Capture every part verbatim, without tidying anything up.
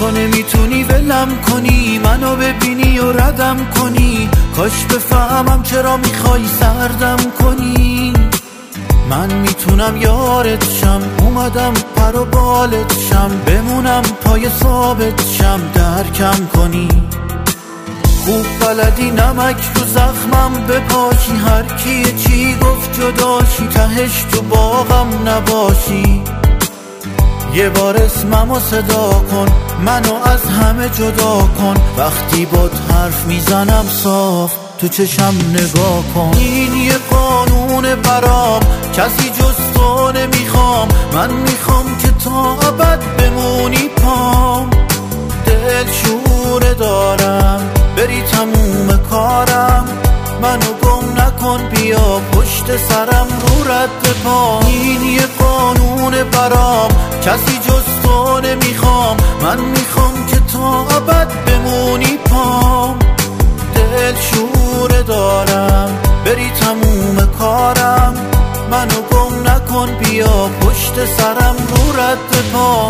تو نمیتونی ولم کنی، منو ببینی و ردم کنی. کاش بفهمم چرا میخوای سردم کنی. من میتونم یارت شم، اومدم پر و بالت شم، بمونم پای ثابت شم درکم کنی. خوب بلدی نمک رو زخمم بپاشی، هر کی چی گفت جداشی، تهش تو باغم نباشی. یه بار اسممو صدا کن، منو از همه جدا کن. وقتی باد حرف میزنم صاف تو چشم نگاه کن. این یه قانون برام، کسی جز تو نمیخوام. من میخوام که تا ابد بمونی پام. دل شوره دارم بری تموم کارم، منو گم نکن بیا پشت سرم رو رد پا. این یه قانون برام، کسی جز تو نمیخوام. من میخوام که تا ابد بمونی پام. دل شوره دارم بری تموم کارم، منو گم نکن بیا پشت سرم رو رد پا.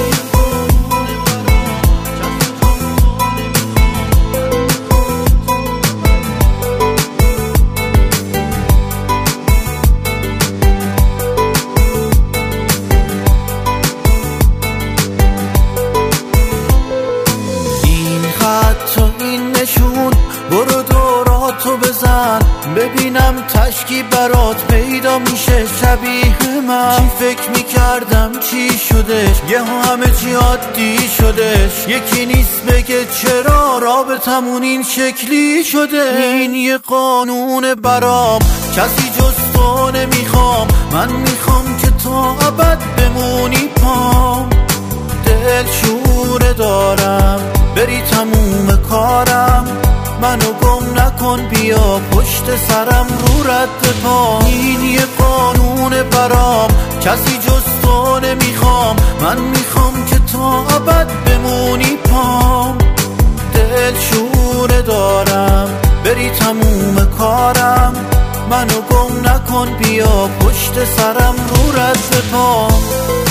برو دوراتو بزن ببینم تشکی برات پیدا میشه شبیه من. چی فکر میکردم چی شدش، یه همه چی عادی شدش. یکی نیست بگه چرا رابطمون این شکلی شده. این یه قانون برام، کسی جز تو نمیخوام. من میخوام که تا ابد بمونی پام. دل شوره دارم بری تموم کارم، منو گم نکن بیا پشت سرم رو رد پا. این یه قانون برام، کسی جز تو نمیخوام. من میخوام که تا ابد بمونی پام. دل شوره دارم بری تموم کارم، منو گم نکن بیا پشت سرم رو رد پا.